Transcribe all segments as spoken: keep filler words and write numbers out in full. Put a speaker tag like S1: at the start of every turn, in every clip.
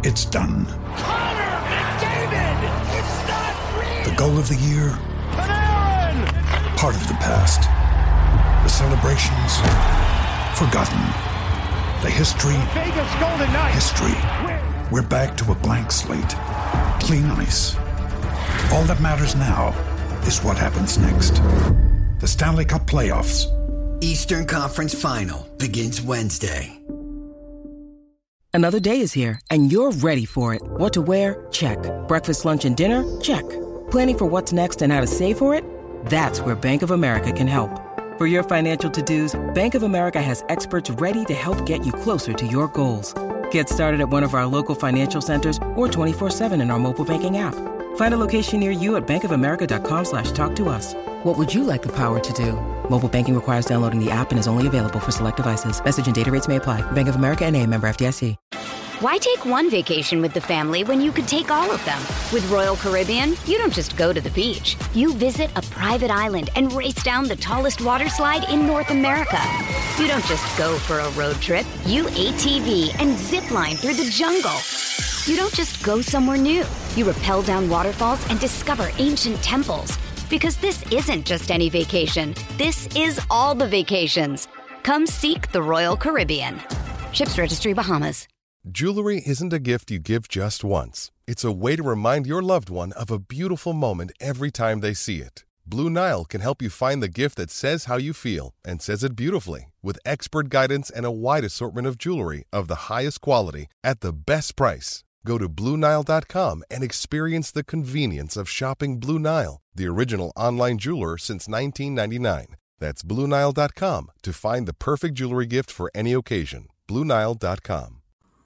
S1: It's done.
S2: Connor McDavid! It's not real!
S1: The goal of the year?
S2: Panarin!
S1: Part of the past. The celebrations? Forgotten. The history?
S2: Vegas Golden Knights!
S1: History. We're back to a blank slate. Clean ice. All that matters now is what happens next. The Stanley Cup Playoffs.
S3: Eastern Conference Final begins Wednesday.
S4: Another day is here, and you're ready for it. What to wear? Check. Breakfast, lunch, and dinner? Check. Planning for what's next and how to save for it? That's where Bank of America can help. For your financial to-dos, Bank of America has experts ready to help get you closer to your goals. Get started at one of our local financial centers or twenty-four seven in our mobile banking app. Find a location near you at bankofamerica.com slash talk to us. What would you like the power to do? Mobile banking requires downloading the app and is only available for select devices. Message and data rates may apply. Bank of America N A, member F D I C.
S5: Why take one vacation with the family when you could take all of them? With Royal Caribbean, you don't just go to the beach. You visit a private island and race down the tallest water slide in North America. You don't just go for a road trip. You A T V and zip line through the jungle. You don't just go somewhere new. You rappel down waterfalls and discover ancient temples. Because this isn't just any vacation. This is all the vacations. Come seek the Royal Caribbean. Ships Registry, Bahamas.
S6: Jewelry isn't a gift you give just once. It's a way to remind your loved one of a beautiful moment every time they see it. Blue Nile can help you find the gift that says how you feel and says it beautifully, with expert guidance and a wide assortment of jewelry of the highest quality at the best price. Go to Blue Nile dot com and experience the convenience of shopping Blue Nile, the original online jeweler since nineteen ninety-nine. That's Blue Nile dot com to find the perfect jewelry gift for any occasion. Blue Nile dot com.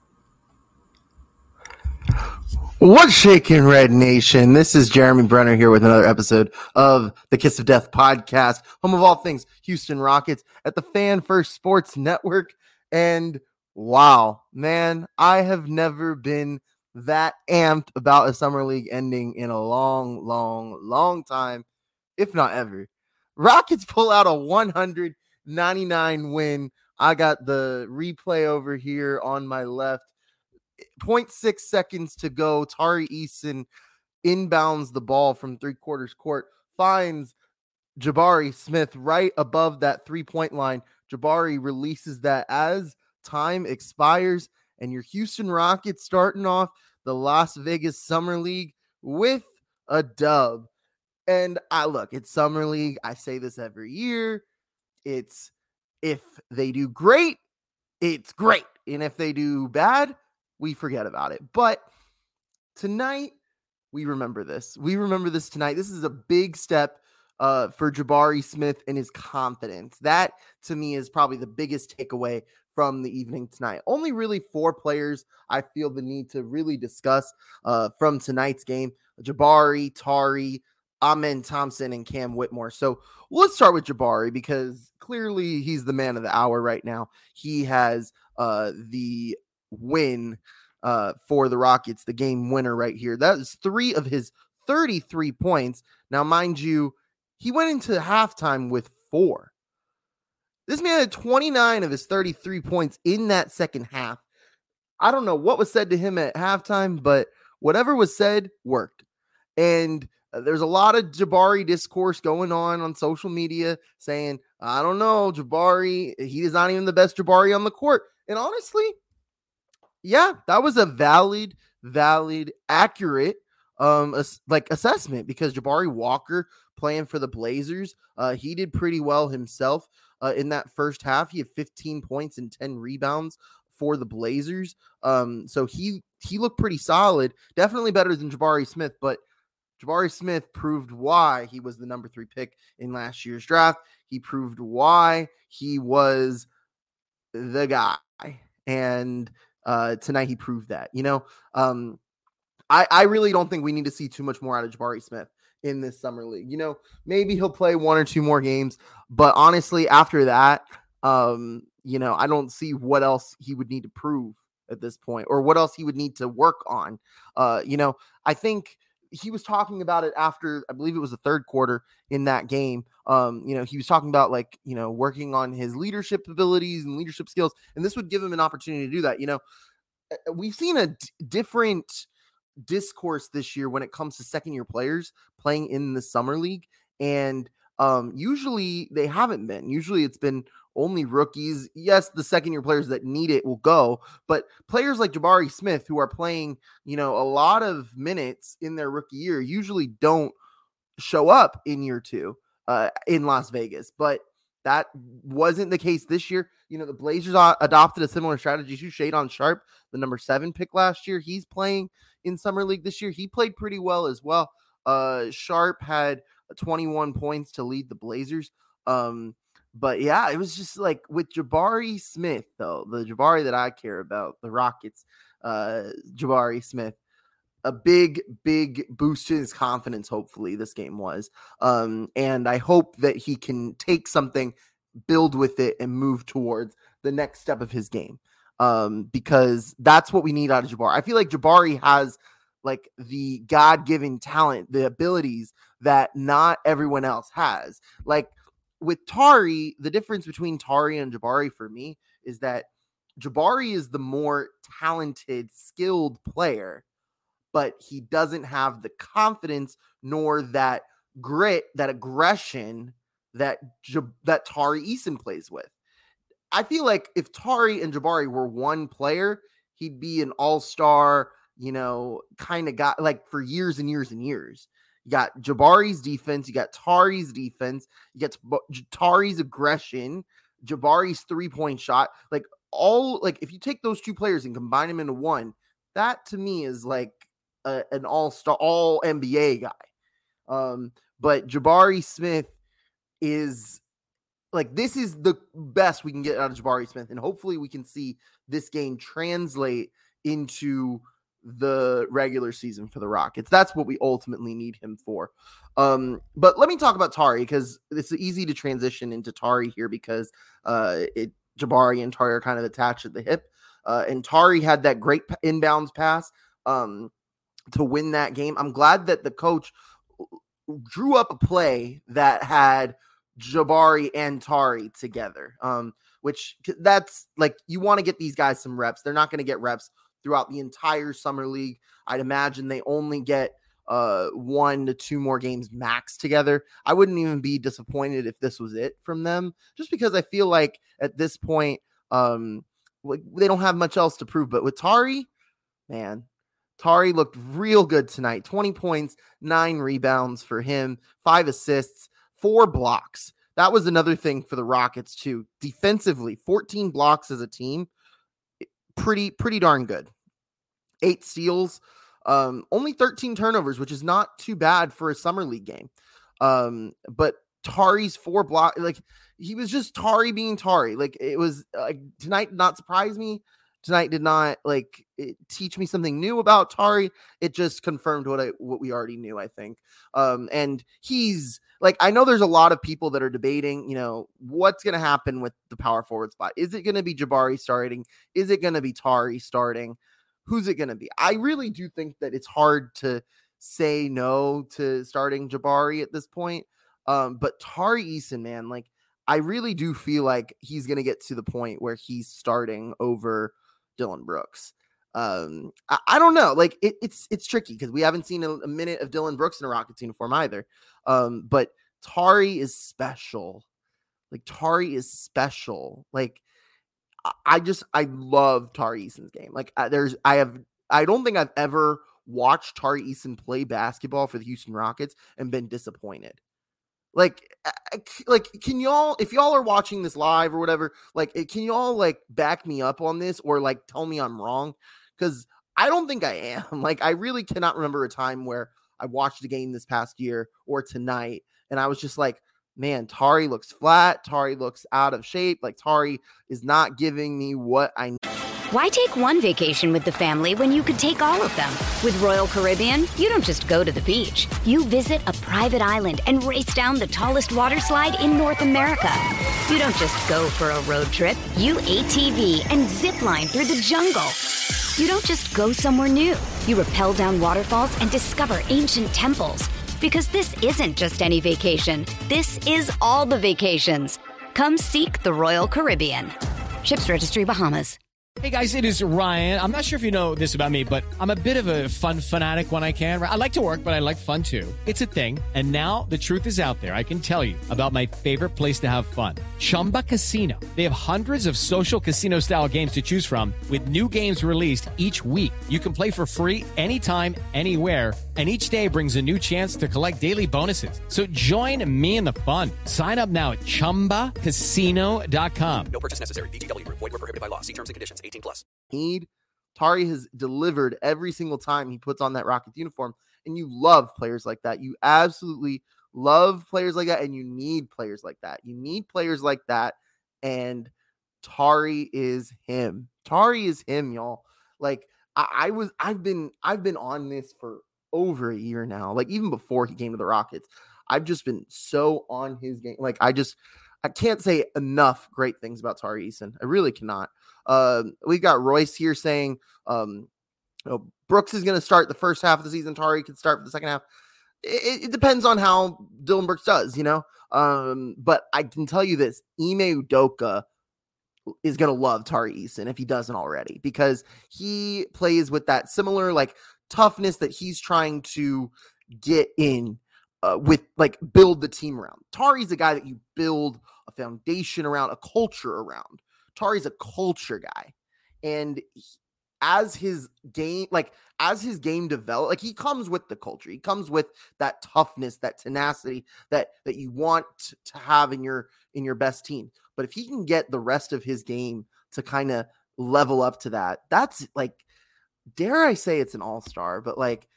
S7: What's shaking, Red Nation? This is Jeremy Brenner here with another episode of the Kiss of Death podcast, home of all things Houston Rockets at the Fan First Sports Network. And wow, man, I have never been that amped about a summer league ending in a long, long, long time, if not ever. Rockets pull out a one ninety-nine win. I got the replay over here on my left. zero point six seconds to go. Tari Eason inbounds the ball from three quarters court, finds Jabari Smith right above that three-point line. Jabari releases that as time expires, and your Houston Rockets starting off the Las Vegas Summer League with a dub. And I look, it's Summer League. I say this every year. It's if they do great, it's great. And if they do bad, we forget about it. But tonight, we remember this. We remember this tonight. This is a big step uh, for Jabari Smith and his confidence. That, to me, is probably the biggest takeaway from the evening tonight. Only really four players I feel the need to really discuss uh, from tonight's game. Jabari, Tari, Amen Thompson, and Cam Whitmore. So let's start with Jabari because clearly he's the man of the hour right now. He has uh, the win uh, for the Rockets, the game winner right here. That is three of his thirty-three points. Now, mind you, he went into halftime with four. This man had twenty-nine of his thirty-three points in that second half. I don't know what was said to him at halftime, but whatever was said worked. And uh, there's a lot of Jabari discourse going on on social media saying, I don't know, Jabari, he is not even the best Jabari on the court. And honestly, yeah, that was a valid, valid, accurate um ass- like assessment because Jabari Walker playing for the Blazers, uh, he did pretty well himself uh, in that first half. He had fifteen points and ten rebounds for the Blazers. Um, so he he looked pretty solid, definitely better than Jabari Smith, but Jabari Smith proved why he was the number three pick in last year's draft. He proved why he was the guy. And uh, tonight he proved that, you know, um, I, I really don't think we need to see too much more out of Jabari Smith in this summer league. You know, maybe he'll play one or two more games, but honestly, after that, um, you know, I don't see what else he would need to prove at this point or what else he would need to work on. Uh, you know, I think he was talking about it after, I believe it was the third quarter in that game. Um, you know, he was talking about like, you know, working on his leadership abilities and leadership skills, and this would give him an opportunity to do that. You know, we've seen a d- different discourse this year when it comes to second year players playing in the summer league. And um, usually they haven't been. Usually it's been only rookies. Yes, the second year players that need it will go, but players like Jabari Smith, who are playing, you know, a lot of minutes in their rookie year, usually don't show up in year two uh, in Las Vegas. But that wasn't the case this year. You know, the Blazers adopted a similar strategy to Shadon Sharp, the number seven pick last year. He's playing in summer league this year. He played pretty well as well. Uh, Sharp had twenty-one points to lead the Blazers. Um, but yeah, it was just like with Jabari Smith, though, the Jabari that I care about, the Rockets, uh, Jabari Smith, a big, big boost to his confidence. Hopefully this game was. Um, and I hope that he can take something, build with it, and move towards the next step of his game. Um, because that's what we need out of Jabari. I feel like Jabari has like the God-given talent, the abilities that not everyone else has. Like with Tari, the difference between Tari and Jabari for me is that Jabari is the more talented, skilled player, but he doesn't have the confidence nor that grit, that aggression that that Tari Eason plays with. I feel like if Tari and Jabari were one player, he'd be an all-star, you know, kind of guy, like for years and years and years. You got Jabari's defense, you got Tari's defense, you get Tari's aggression, Jabari's three-point shot. Like all, like if you take those two players and combine them into one, that to me is like a, an all-star, all N B A guy. Um, but Jabari Smith is like, this is the best we can get out of Jabari Smith. And hopefully we can see this game translate into the regular season for the Rockets. That's what we ultimately need him for. Um, but let me talk about Tari, because it's easy to transition into Tari here because uh, it, Jabari and Tari are kind of attached at the hip. Uh, and Tari had that great inbounds pass um, to win that game. I'm glad that the coach drew up a play that had Jabari and Tari together, um, which that's like, you want to get these guys some reps. They're not going to get reps throughout the entire summer league. I'd imagine they only get uh, one to two more games max together. I wouldn't even be disappointed if this was it from them, just because I feel like at this point, um, they don't have much else to prove. But with Tari, man, Tari looked real good tonight. twenty points, nine rebounds for him, five assists, four blocks. That was another thing for the Rockets too. Defensively, fourteen blocks as a team. Pretty, pretty darn good. Eight steals, um, only thirteen turnovers, which is not too bad for a summer league game. Um, but Tari's four block, like he was just Tari being Tari. Like it was like uh, tonight did not surprise me. Tonight did not like it, teach me something new about Tari. It just confirmed what I what we already knew, I think. Um, and he's like, I know there's a lot of people that are debating, you know, what's going to happen with the power forward spot. Is it going to be Jabari starting? Is it going to be Tari starting? Who's it going to be? I really do think that it's hard to say no to starting Jabari at this point. Um, but Tari Eason, man, like I really do feel like he's going to get to the point where he's starting over Dillon Brooks. Um, I, I don't know. Like it, it's it's tricky because we haven't seen a, a minute of Dillon Brooks in a Rockets uniform either. Um, but Tari is special. Like Tari is special. Like I, I just I love Tari Eason's game. Like I, there's I have I don't think I've ever watched Tari Eason play basketball for the Houston Rockets and been disappointed. Like, like, can y'all, if y'all are watching this live or whatever, like, can y'all like back me up on this or like tell me I'm wrong? Because I don't think I am. Like, I really cannot remember a time where I watched a game this past year or tonight and I was just like, man, Tari looks flat. Tari looks out of shape. Like, Tari is not giving me what I need.
S5: Why take one vacation with the family when you could take all of them? With Royal Caribbean, you don't just go to the beach. You visit a private island and race down the tallest water slide in North America. You don't just go for a road trip. You A T V and zip line through the jungle. You don't just go somewhere new. You rappel down waterfalls and discover ancient temples. Because this isn't just any vacation. This is all the vacations. Come seek the Royal Caribbean. Ships Registry, Bahamas.
S8: Hey guys, it is Ryan. I'm not sure if you know this about me, but I'm a bit of a fun fanatic when I can. I like to work, but I like fun too. It's a thing. And now the truth is out there. I can tell you about my favorite place to have fun. Chumba Casino. They have hundreds of social casino style games to choose from with new games released each week. You can play for free anytime, anywhere. And each day brings a new chance to collect daily bonuses. So join me in the fun. Sign up now at chumba casino dot com.
S9: No purchase necessary. V G W Group. Void where prohibited by law. See terms and conditions. eighteen plus.
S7: Need. Tari has delivered every single time he puts on that Rockets uniform, and you love players like that. You absolutely love players like that, and you need players like that. You need players like that, and Tari is him. Tari is him, y'all. Like I, I was, I've been, I've been on this for over a year now. Like even before he came to the Rockets, I've just been so on his game. Like I just, I can't say enough great things about Tari Eason. I really cannot. Uh, we got Royce here saying, um, you know, Brooks is going to start the first half of the season. Tari can start for the second half. It, it depends on how Dillon Brooks does, you know? Um, but I can tell you this, Ime Udoka is going to love Tari Eason if he doesn't already, because he plays with that similar like toughness that he's trying to get in uh, with, like build the team around. Tari's a guy that you build a foundation around, a culture around. Tari's a culture guy. And he, as his game, like as his game develop, like he comes with the culture. He comes with that toughness, that tenacity that, that you want to have in your, in your best team. But if he can get the rest of his game to kind of level up to that, that's like, dare I say it's an all-star, but like,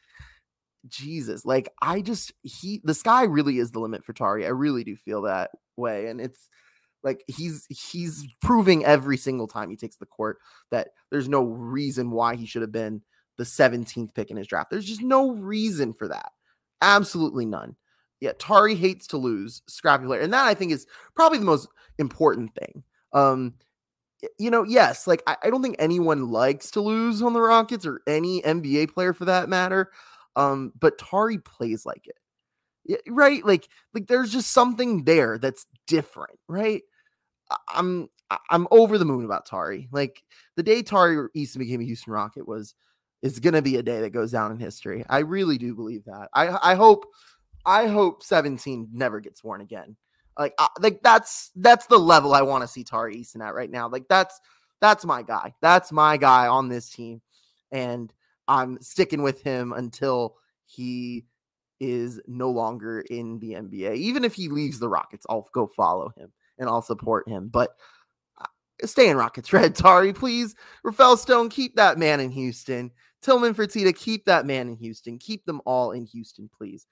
S7: Jesus, like I just, he, the sky really is the limit for Tari. I really do feel that way. And it's like, he's, he's proving every single time he takes the court that there's no reason why he should have been the seventeenth pick in his draft. There's just no reason for that. Absolutely none. Yeah. Tari hates to lose, scrappy player. And that I think is probably the most important thing. Um, You know, yes, like I, I don't think anyone likes to lose on the Rockets or any N B A player for that matter. Um, but Tari plays like it, yeah, right? Like, like there's just something there that's different, right? I, I'm I'm over the moon about Tari. Like the day Tari Eason became a Houston Rocket was is gonna be a day that goes down in history. I really do believe that. I I hope I hope seventeen never gets worn again. Like, uh, like that's that's the level I want to see Tari Eason at right now. Like that's that's my guy. That's my guy on this team, and I'm sticking with him until he is no longer in the N B A. Even if he leaves the Rockets, I'll go follow him and I'll support him. But uh, stay in Rockets red, Tari, please. Rafael Stone, keep that man in Houston. Tillman Fertitta, keep that man in Houston. Keep them all in Houston, please.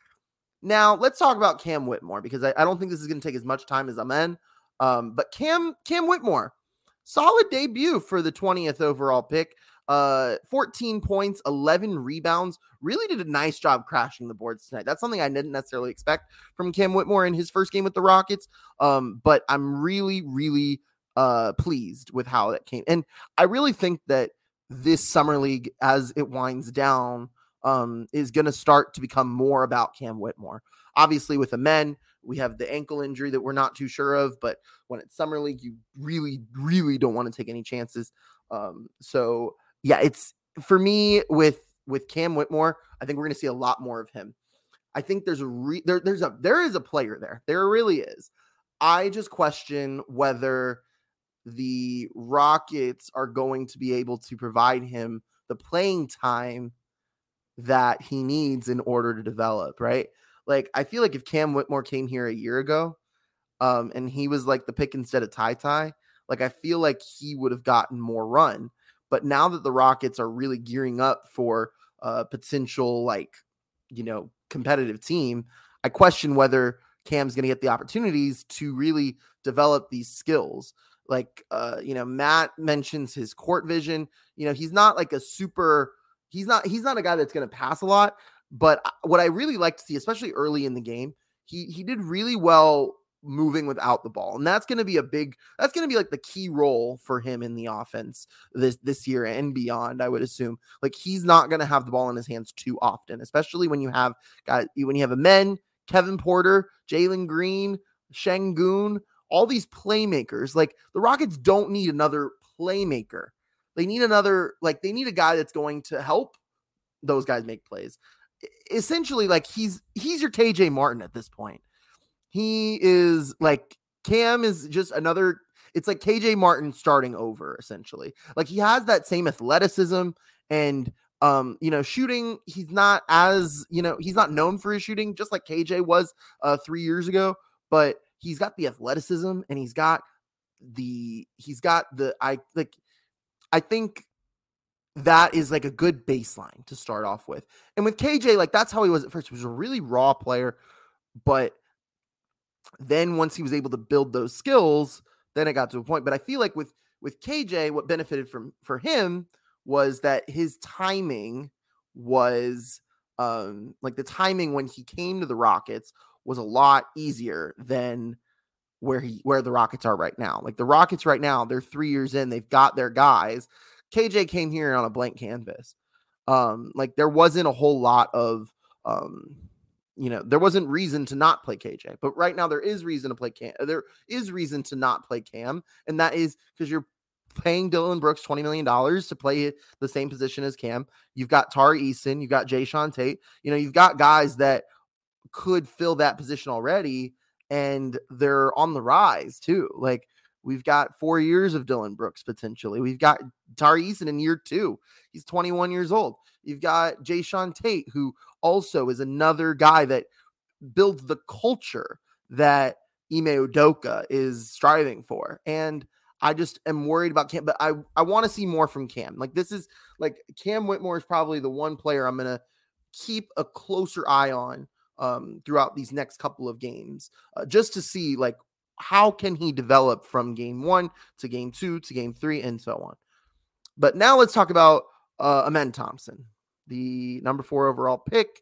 S7: Now, let's talk about Cam Whitmore, because I, I don't think this is going to take as much time as Amen. Um, but Cam Cam Whitmore, solid debut for the twentieth overall pick. Uh, fourteen points, eleven rebounds. Really did a nice job crashing the boards tonight. That's something I didn't necessarily expect from Cam Whitmore in his first game with the Rockets. Um, but I'm really, really uh, pleased with how that came. And I really think that this summer league, as it winds down, um, is going to start to become more about Cam Whitmore. Obviously, with the men, we have the ankle injury that we're not too sure of, but when it's summer league, you really, really don't want to take any chances. Um, so yeah, it's for me with, with Cam Whitmore, I think we're going to see a lot more of him. I think there's a, re, there, there's a, there is a player there. There really is. I just question whether the Rockets are going to be able to provide him the playing time that he needs in order to develop, right? Like, I feel like if Cam Whitmore came here a year ago, um, and he was like the pick instead of Ty Ty, like, I feel like he would have gotten more run. But now that the Rockets are really gearing up for a potential, like, you know, competitive team, I question whether Cam's going to get the opportunities to really develop these skills. Like, uh, you know, Matt mentions his court vision. You know, he's not like a super, he's not, he's not a guy that's going to pass a lot. But what I really like to see, especially early in the game, he he did really well moving without the ball. And that's going to be a big, that's going to be like the key role for him in the offense this, this year and beyond, I would assume. Like, he's not going to have the ball in his hands too often, especially when you have guys, when you have a men, Kevin Porter, Jalen Green, Şengün, all these playmakers. Like, the Rockets don't need another playmaker. They need another, like they need a guy that's going to help those guys make plays. Essentially, like he's he's your K J Martin at this point. He is like Cam is just another. It's like K J Martin starting over, essentially. Like he has that same athleticism and um, you know, shooting. He's not as you know he's not known for his shooting, just like K J was uh, three years ago. But he's got the athleticism and he's got the he's got the I like I think. That is like a good baseline to start off with. And with K J, like that's how he was at first. He was a really raw player, but then once he was able to build those skills, then it got to a point. But I feel like with with K J, what benefited from for him was that his timing was um like the timing when he came to the Rockets was a lot easier than where he where the Rockets are right now. Like the Rockets right now, they're three years in, they've got their guys. K J came here on a blank canvas. Um, like there wasn't a whole lot of, um, you know, there wasn't reason to not play K J, but right now there is reason to play Cam. There is reason to not play Cam. And that is because you're paying Dillon Brooks twenty million dollars to play the same position as Cam. You've got Tari Eason, you've got Jayshawn Tate, you know, you've got guys that could fill that position already. And they're on the rise too. Like, we've got four years of Dillon Brooks potentially. We've got Tari Eason in year two. He's twenty-one years old. You've got Jayshawn Tate, who also is another guy that builds the culture that Ime Udoka is striving for. And I just am worried about Cam, but I, I want to see more from Cam. Like this is like Cam Whitmore is probably the one player I'm going to keep a closer eye on um, throughout these next couple of games, uh, just to see like, how can he develop from game one to game two to game three and so on. But now let's talk about uh, Amen Thompson, the number four overall pick.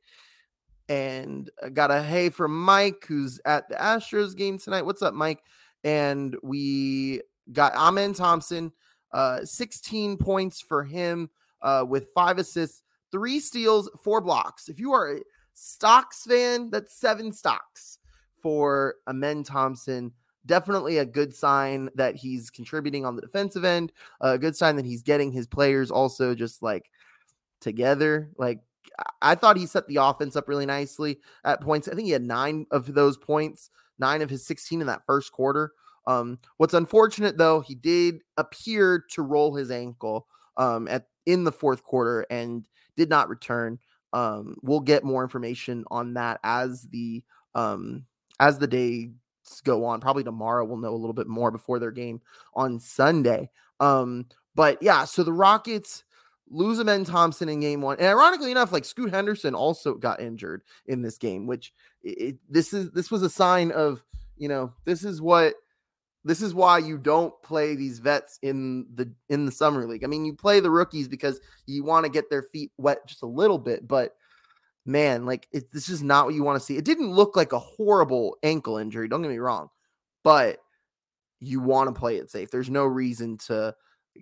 S7: And I got a hey from Mike, who's at the Astros game tonight. What's up, Mike? And we got Amen Thompson, uh, sixteen points for him uh, with five assists, three steals, four blocks. If you are a Stocks fan, that's seven stocks for Amen Thompson. Definitely a good sign that he's contributing on the defensive end. A good sign that he's getting his players also just like together. Like I thought he set the offense up really nicely at points. I think he had nine of those points, nine of his sixteen in that first quarter. Um, what's unfortunate though, he did appear to roll his ankle um, at in the fourth quarter and did not return. Um, we'll get more information on that as the um, as the day go on. Probably tomorrow we'll know a little bit more before their game on Sunday. Um, but yeah, so the Rockets lose Amen Thompson in game one. And ironically enough, like Scoot Henderson also got injured in this game, which it, this is, this was a sign of, you know, this is what, this is why you don't play these vets in the, in the summer league. I mean, you play the rookies because you want to get their feet wet just a little bit, but man, like it, this is not what you want to see. It didn't look like a horrible ankle injury. Don't get me wrong, but you want to play it safe. There's no reason to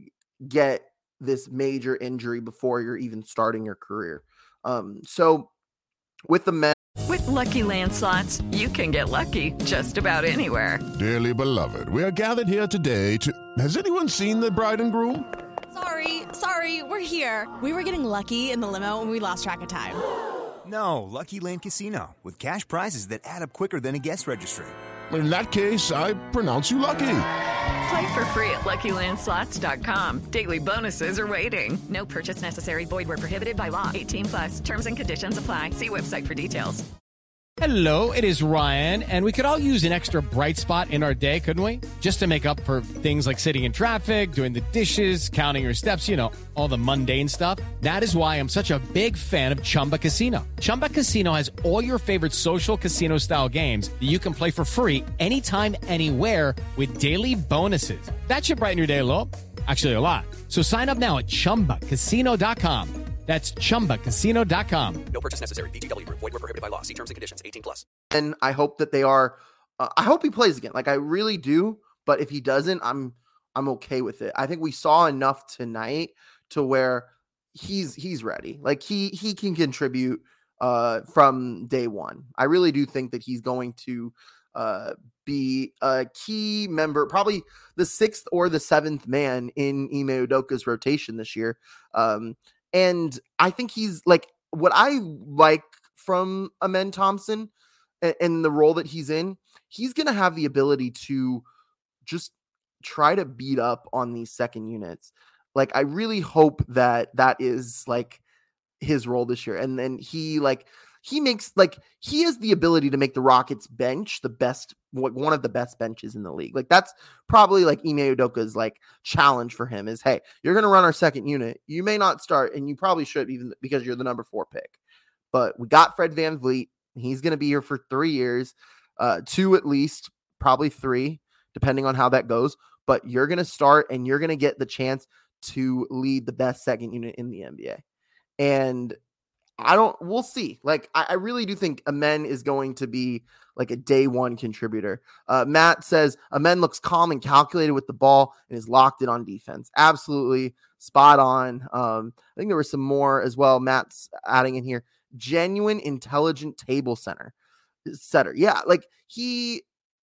S7: get this major injury before you're even starting your career. Um, so with the men,
S10: with Lucky Land Slots, you can get lucky just about anywhere.
S11: Dearly beloved, we are gathered here today to, has anyone seen the bride and groom?
S12: Sorry, sorry, we're here. We were getting lucky in the limo and we lost track of time.
S13: No, Lucky Land Casino, with cash prizes that add up quicker than a guest registry.
S11: In that case, I pronounce you lucky.
S10: Play for free at Lucky Land Slots dot com. Daily bonuses are waiting. No purchase necessary. Void where prohibited by law. eighteen plus. Terms and conditions apply. See website for details.
S8: Hello, it is Ryan, and we could all use an extra bright spot in our day, couldn't we? Just to make up for things like sitting in traffic, doing the dishes, counting your steps, you know, all the mundane stuff. That is why I'm such a big fan of Chumba Casino. Chumba Casino has all your favorite social casino-style games that you can play for free anytime, anywhere with daily bonuses. That should brighten your day a little. Actually, a lot. So sign up now at chumba casino dot com. That's chumba casino dot com.
S9: No purchase necessary. V G W Group. Void where prohibited by law. See terms and conditions. eighteen plus.
S7: And I hope that they are. Uh, I hope he plays again. Like I really do. But if he doesn't, I'm I'm okay with it. I think we saw enough tonight to where he's he's ready. Like he he can contribute uh, from day one. I really do think that he's going to uh, be a key member, probably the sixth or the seventh man in Ime Udoka's rotation this year. Um, and I think he's like, what I like from Amen Thompson and, and the role that he's in, he's going to have the ability to just try to beat up on these second units. Like, I really hope that that is like his role this year. And then he like, he makes like, he has the ability to make the Rockets bench the best, one of the best benches in the league. Like, that's probably like Ime Udoka's like challenge for him is, hey, you're going to run our second unit. You may not start, and you probably should, even because you're the number four pick, but we got Fred VanVleet. He's going to be here for three years, uh, two at least, probably three, depending on how that goes. But you're going to start, and you're going to get the chance to lead the best second unit in the N B A. And I don't, we'll see. Like, I, I really do think Amen is going to be like a day one contributor. Uh, Matt says Amen looks calm and calculated with the ball and is locked in on defense. Absolutely spot on. Um, I think there was some more as well. Matt's adding in here, genuine, intelligent table center setter. Yeah. Like he,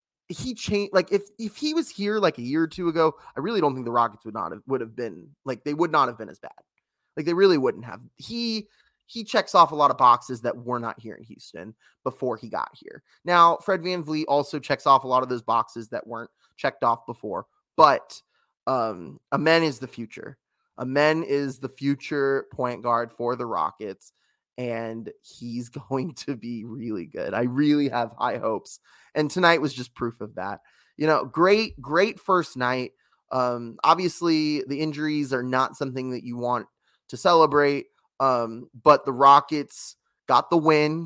S7: he changed, like if, if he was here like a year or two ago, I really don't think the Rockets would not have, would have been like, they would not have been as bad. Like they really wouldn't have. He, He checks off a lot of boxes that were not here in Houston before he got here. Now, Fred VanVleet also checks off a lot of those boxes that weren't checked off before. But um, Amen is the future. Amen is the future point guard for the Rockets, and he's going to be really good. I really have high hopes. And tonight was just proof of that. You know, great, great first night. Um, obviously, the injuries are not something that you want to celebrate. Um, but the Rockets got the win.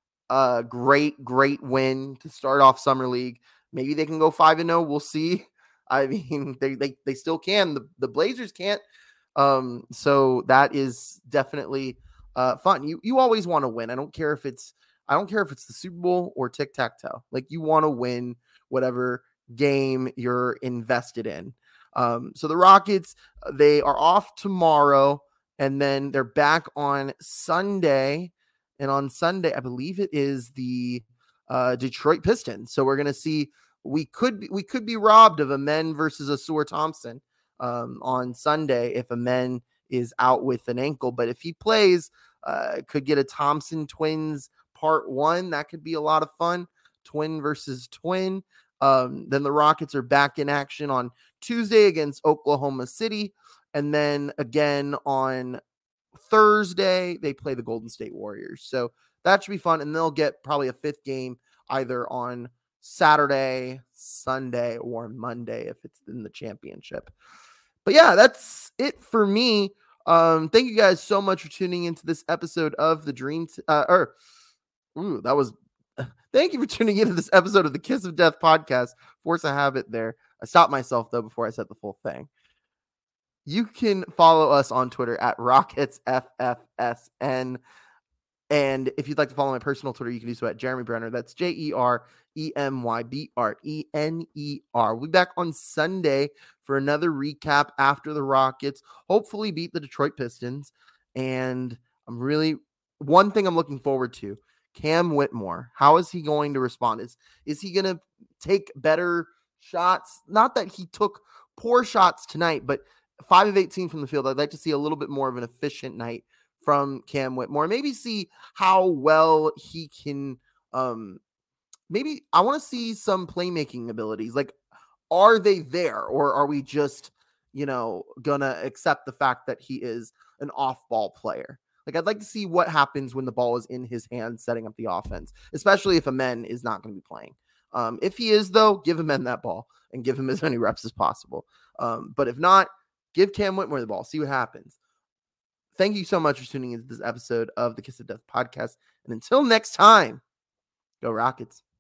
S7: Uh, great, great win to start off Summer League. Maybe they can go five and oh. We'll see. I mean, they they they still can. The, the Blazers can't. Um, so that is definitely uh fun. You you always want to win. I don't care if it's I don't care if it's the Super Bowl or tic-tac-toe. Like, you want to win whatever game you're invested in. Um, so the Rockets, they are off tomorrow. And then they're back on Sunday. And on Sunday, I believe it is the uh, Detroit Pistons. So we're going to see, we could be, we could be robbed of Amen versus Ausar Thompson um, on Sunday if Amen is out with an ankle. But if he plays, uh, could get a Thompson Twins part one. That could be a lot of fun. Twin versus twin. Um, then the Rockets are back in action on Tuesday against Oklahoma City. And then again on Thursday, they play the Golden State Warriors. So that should be fun. And they'll get probably a fifth game either on Saturday, Sunday, or Monday if it's in the championship. But yeah, that's it for me. Um, thank you guys so much for tuning into this episode of the Dream. T- uh, or, ooh, that was. Thank you for tuning into this episode of the Kiss of Death podcast. Force a habit there. I stopped myself though before I said the full thing. You can follow us on Twitter at Rockets F F S N. And if you'd like to follow my personal Twitter, you can do so at Jeremy Brenner. That's J E R E M Y B R E N E R. We'll be back on Sunday for another recap after the Rockets hopefully beat the Detroit Pistons. And I'm really, one thing I'm looking forward to, Cam Whitmore. How is he going to respond? Is, is he going to take better shots? Not that he took poor shots tonight, but five of eighteen from the field. I'd like to see a little bit more of an efficient night from Cam Whitmore. Maybe see how well he can, um, maybe I want to see some playmaking abilities. Like, are they there, or are we just, you know, gonna accept the fact that he is an off-ball player? Like, I'd like to see what happens when the ball is in his hands setting up the offense, especially if Amen is not going to be playing. Um, if he is, though, give Amen that ball and give him as many reps as possible. Um, but if not, give Cam Whitmore the ball. See what happens. Thank you so much for tuning into this episode of the Kiss of Death podcast. And until next time, go Rockets.